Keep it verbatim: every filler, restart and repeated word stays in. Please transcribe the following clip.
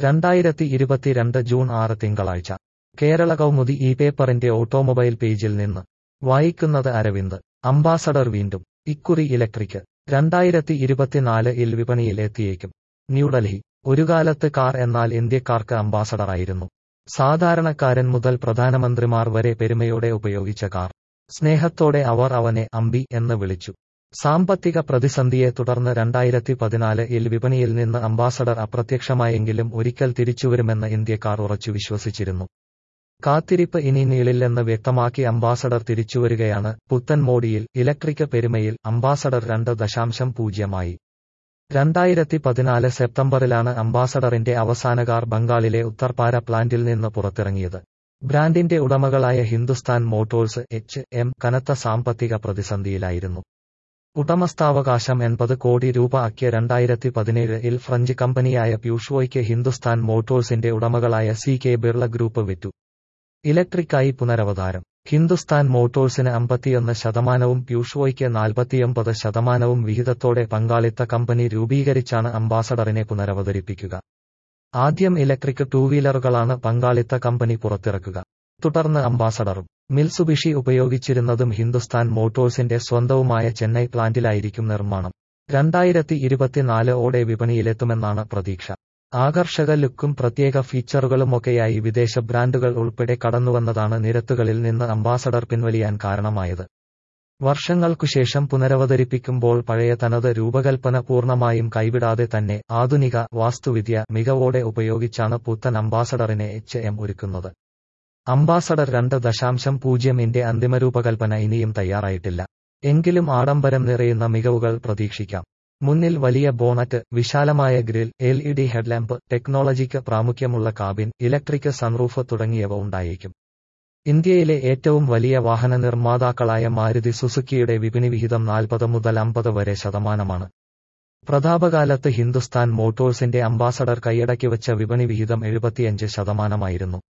രണ്ടായിരത്തി ഇരുപത്തിരണ്ട് ജൂൺ ആറ് തിങ്കളാഴ്ച കേരള കൗമുദി ഈ പേപ്പറിന്റെ ഓട്ടോമൊബൈൽ പേജിൽ നിന്ന് വായിക്കുന്നത് അരവിന്ദ്. അംബാസഡർ വീണ്ടും ഇക്കുറി ഇലക്ട്രിക് രണ്ടായിരത്തി ഇരുപത്തിനാല് ഇൽ വിപണിയിൽ എത്തിയേക്കും. ന്യൂഡൽഹി. ഒരുകാലത്ത് കാർ എന്നാൽ ഇന്ത്യക്കാർക്ക് അംബാസഡറായിരുന്നു. സാധാരണക്കാരൻ മുതൽ പ്രധാനമന്ത്രിമാർ വരെ പെരുമയോടെ ഉപയോഗിച്ച കാർ. സ്നേഹത്തോടെ അവർ അവനെ അമ്പി എന്ന് വിളിച്ചു. സാമ്പത്തിക പ്രതിസന്ധിയെ തുടർന്ന് രണ്ടായിരത്തി പതിനാല് ഇൽ വിപണിയിൽ നിന്ന് അംബാസഡർ അപ്രത്യക്ഷമായെങ്കിലും ഒരിക്കൽ തിരിച്ചുവരുമെന്ന് ഇന്ത്യക്കാർ ഉറച്ചു വിശ്വസിച്ചിരുന്നു. കാത്തിരിപ്പ് ഇനി നീളില്ലെന്ന് വ്യക്തമാക്കി അംബാസഡർ തിരിച്ചുവരികയാണ്. പുത്തൻ മോഡിയിൽ, ഇലക്ട്രിക് പെരുമയിൽ അംബാസഡർ രണ്ട് ദശാംശം പൂജ്യമായി. രണ്ടായിരത്തി പതിനാല് സെപ്റ്റംബറിലാണ് അംബാസഡറിന്റെ അവസാന കാർ ബംഗാളിലെ ഉത്തർപാര പ്ലാന്റിൽ നിന്ന് പുറത്തിറങ്ങിയത്. ബ്രാൻഡിന്റെ ഉടമകളായ ഹിന്ദുസ്ഥാൻ മോട്ടോഴ്സ് എച്ച് എം കനത്ത സാമ്പത്തിക പ്രതിസന്ധിയിലായിരുന്നു. ഉടമസ്ഥാവകാശം എൺപത് കോടി രൂപ ആക്കിയ രണ്ടായിരത്തി പതിനേഴ് ഇൽ ഫ്രഞ്ച് കമ്പനിയായ പ്യൂഷോയ്ക്ക് ഹിന്ദുസ്ഥാൻ മോട്ടോഴ്സിന്റെ ഉടമകളായ സി കെ ബിർള ഗ്രൂപ്പ് വിറ്റു. ഇലക്ട്രിക്കായി പുനരവതാരം. ഹിന്ദുസ്ഥാൻ മോട്ടോഴ്സിന് അമ്പത്തിയൊന്ന് ശതമാനവും പ്യൂഷോയ്ക്ക് നാൽപ്പത്തിയൊമ്പത് ശതമാനവും വിഹിതത്തോടെ പങ്കാളിത്ത കമ്പനി രൂപീകരിച്ചാണ് അംബാസഡറിനെ പുനരവതരിപ്പിക്കുക. ആദ്യം ഇലക്ട്രിക് ടൂ വീലറുകളാണ് പങ്കാളിത്ത കമ്പനി പുറത്തിറക്കുക. തുടർന്ന് അംബാസഡറും. മിത്സുബിഷി ഉപയോഗിച്ചിരുന്നതും ഹിന്ദുസ്ഥാൻ മോട്ടോഴ്സിന്റെ സ്വന്തവുമായ ചെന്നൈ പ്ലാന്റിലായിരിക്കും നിർമ്മാണം. രണ്ടായിരത്തി ഇരുപത്തിനാല് ഓടെ വിപണിയിലെത്തുമെന്നാണ് പ്രതീക്ഷ. ആകർഷക ലുക്കും പ്രത്യേക ഫീച്ചറുകളുമൊക്കെയായി വിദേശ ബ്രാൻഡുകൾ ഉൾപ്പെടെ കടന്നുവന്നതാണ് നിരത്തുകളിൽ നിന്ന് അംബാസഡർ പിൻവലിയാൻ കാരണമായത്. വർഷങ്ങൾക്കുശേഷം പുനരവതരിപ്പിക്കുമ്പോൾ പഴയ തനത് രൂപകൽപ്പന പൂർണ്ണമായും കൈവിടാതെ തന്നെ ആധുനിക വാസ്തുവിദ്യ മികവോടെ ഉപയോഗിച്ചാണ് പുത്തൻ അംബാസഡറിനെ എച്ച് എം ഒരുക്കുന്നത്. അംബാസഡർ രണ്ട് ദശാംശം പൂജ്യമിന്റെ അന്തിമരൂപകൽപ്പന ഇനിയും തയ്യാറായിട്ടില്ല. എങ്കിലും ആഡംബരം നിറയുന്ന മികവുകൾ പ്രതീക്ഷിക്കാം. മുന്നിൽ വലിയ ബോണറ്റ്, വിശാലമായ grille, L E D headlamp, ടെക്നോളജിക്ക് പ്രാമുഖ്യമുള്ള കാബിൻ, ഇലക്ട്രിക് സൺറൂഫ് തുടങ്ങിയവ ഉണ്ടായേക്കും. ഇന്ത്യയിലെ ഏറ്റവും വലിയ വാഹന നിർമ്മാതാക്കളായ മാരുതി സുസുക്കിയുടെ വിപണി വിഹിതം നാൽപ്പത് മുതൽ അമ്പത് വരെ ശതമാനമാണ്. പ്രതാപകാലത്ത് ഹിന്ദുസ്ഥാൻ മോട്ടോഴ്സിന്റെ അംബാസഡർ കൈയടക്കിവച്ച വിപണി വിഹിതം എഴുപത്തിയഞ്ച് ശതമാനമായിരുന്നു.